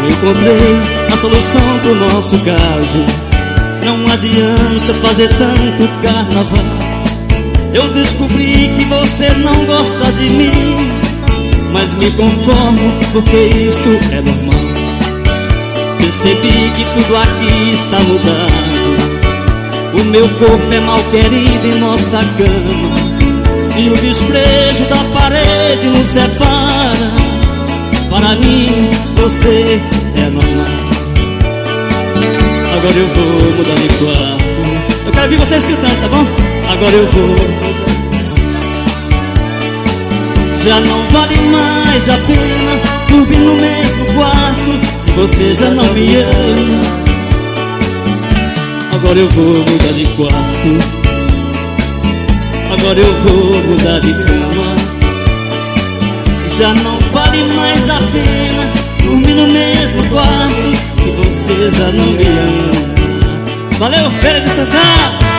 Encontrei a solução pro nosso caso. Não adianta fazer tanto carnaval. Eu descobri que você não gosta de mim, mas me conformo porque isso é normal. Percebi que tudo aqui está mudado. O meu corpo é mal querido em nossa cama, e o desprezo da parede nos separa. Para mim, você é normal. Agora eu vou mudar de quarto. Eu quero ouvir vocês cantando, tá bom? Agora eu vou. Já não vale mais a pena dormir no mesmo quarto se você já não me ama. Agora eu vou mudar de quarto. Agora eu vou mudar de cama. Já não vale mais a pena dormir no mesmo quarto se você já não me ama. Valeu, Feira de Santana!